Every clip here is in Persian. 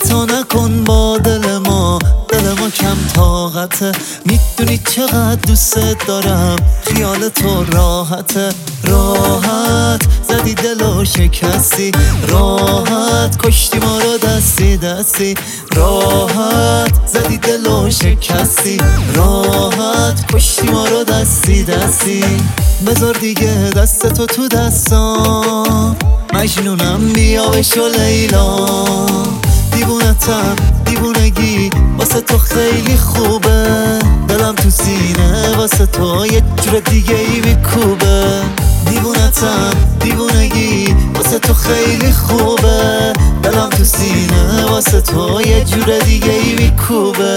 خطا نکن با دل ما کم طاقته. میدونی چقدر دوست دارم، خیال تو راحته. راحت زدی دل و شکستی، راحت کشتی ما رو دستی دستی. راحت زدی دل و شکستی، راحت کشتی ما رو دستی دستی. بذار دیگه دستتو تو دستام، مجنونم بیا بشو لیلا. دیوونتم دیوونگی واسه تو خیلی خوبه، دلم تو سینه واسه تو یه جور دیگه ای میکوبه. دیوونتم دیوونگی واسه تو خیلی خوبه، دلم تو سینه واسه تو یه جور دیگه ای میکوبه.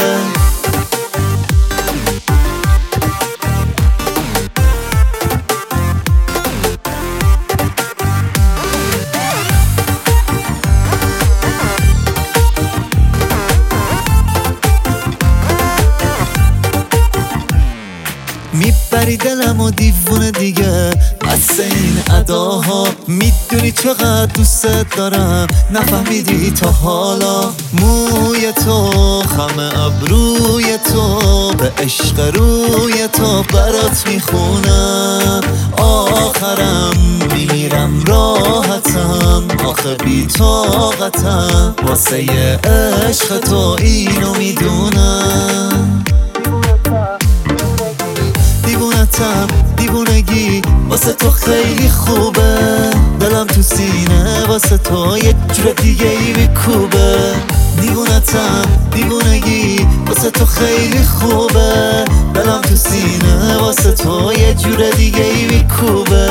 میبری دلم و دیوونه دیگه بس این اداها. میدونی چقدر دوست دارم، نفهمیدی تا حالا. موی تو خم ابروی تو، به عشق روی تو برات میخونم. آخرم میرم راحتم، آخه بی طاقتم واسه ی عشق تو اینو میدونم. دیوونتم دیوونگی واسه تو خیلی خوبه، دلم تو سینه واسه تو یه جور دیگه ای میکوبه. دیوونتم دیوونگی واسه تو خیلی خوبه، دلم تو سینه واسه تو یه جور دیگه ای میکوبه.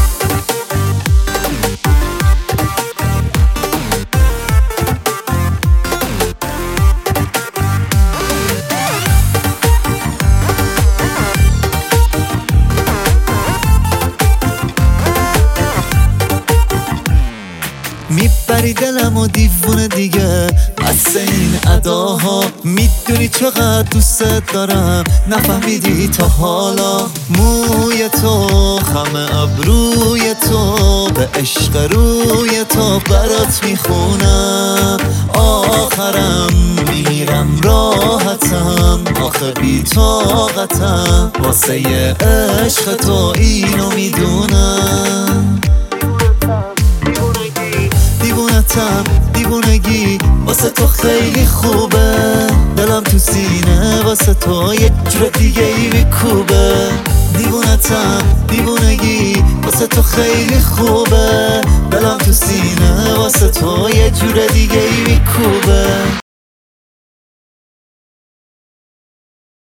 میبری دلم و دیوونه دیگه بس این اداها. میدونی چقدر دوست دارم، نفهمیدی تا حالا. موی تو خم ابروی تو، به عشق روی تو برات میخونم. آخرم میرم راحتم، آخه بی طاقتم واسه ی عشق تو اینو میدونم. دیوونتم دیوونگی واسه تو خیلی خوبه، دلم تو سینه واسه تو یه جور دیگه ای میکوبه. دیوونتم دیوونگی واسه تو خیلی خوبه، دلم تو سینه واسه تو یه جور دیگه ای میکوبه.